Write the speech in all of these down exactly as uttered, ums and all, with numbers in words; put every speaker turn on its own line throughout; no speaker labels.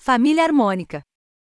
Família harmônica.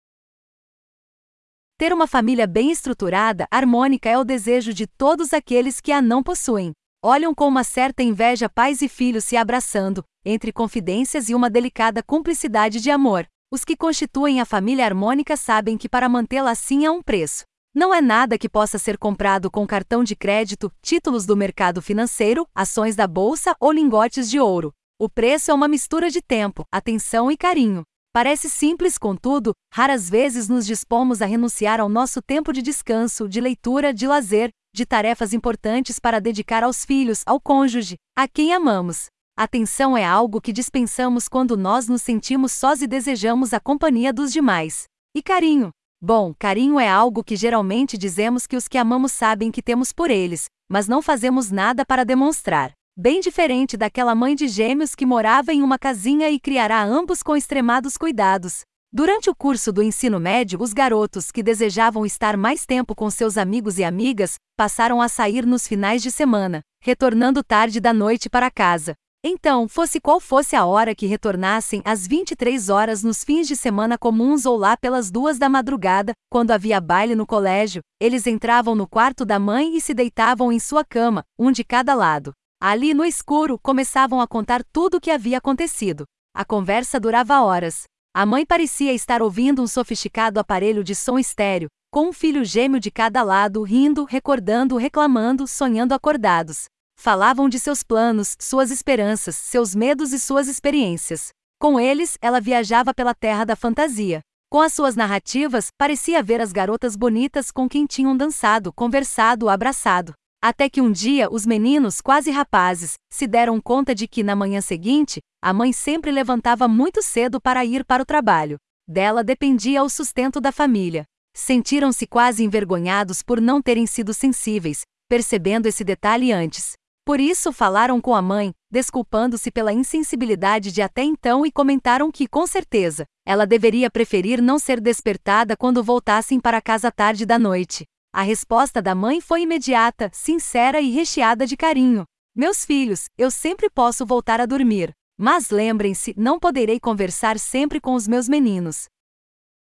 Ter uma família bem estruturada, harmônica é o desejo de todos aqueles que a não possuem. Olham com uma certa inveja pais e filhos se abraçando, entre confidências e uma delicada cumplicidade de amor. Os que constituem a família harmônica sabem que para mantê-la assim há um preço. Não é nada que possa ser comprado com cartão de crédito, títulos do mercado financeiro, ações da bolsa ou lingotes de ouro. O preço é uma mistura de tempo, atenção e carinho. Parece simples, contudo, raras vezes nos dispomos a renunciar ao nosso tempo de descanso, de leitura, de lazer, de tarefas importantes para dedicar aos filhos, ao cônjuge, a quem amamos. Atenção é algo que dispensamos quando nós nos sentimos sós e desejamos a companhia dos demais. E carinho? Bom, carinho é algo que geralmente dizemos que os que amamos sabem que temos por eles, mas não fazemos nada para demonstrar. Bem diferente daquela mãe de gêmeos que morava em uma casinha e criará ambos com extremados cuidados. Durante o curso do ensino médio, os garotos que desejavam estar mais tempo com seus amigos e amigas, passaram a sair nos finais de semana, retornando tarde da noite para casa. Então, fosse qual fosse a hora que retornassem, às vinte e três horas nos fins de semana comuns ou lá pelas duas da madrugada, quando havia baile no colégio, eles entravam no quarto da mãe e se deitavam em sua cama, um de cada lado. Ali no escuro, começavam a contar tudo o que havia acontecido. A conversa durava horas. A mãe parecia estar ouvindo um sofisticado aparelho de som estéreo, com um filho gêmeo de cada lado, rindo, recordando, reclamando, sonhando acordados. Falavam de seus planos, suas esperanças, seus medos e suas experiências. Com eles, ela viajava pela terra da fantasia. Com as suas narrativas, parecia ver as garotas bonitas com quem tinham dançado, conversado, abraçado. Até que um dia os meninos, quase rapazes, se deram conta de que na manhã seguinte, a mãe sempre levantava muito cedo para ir para o trabalho. Dela dependia o sustento da família. Sentiram-se quase envergonhados por não terem sido sensíveis, percebendo esse detalhe antes. Por isso falaram com a mãe, desculpando-se pela insensibilidade de até então e comentaram que, com certeza, ela deveria preferir não ser despertada quando voltassem para casa tarde da noite. A resposta da mãe foi imediata, sincera e recheada de carinho. Meus filhos, eu sempre posso voltar a dormir. Mas lembrem-se, não poderei conversar sempre com os meus meninos.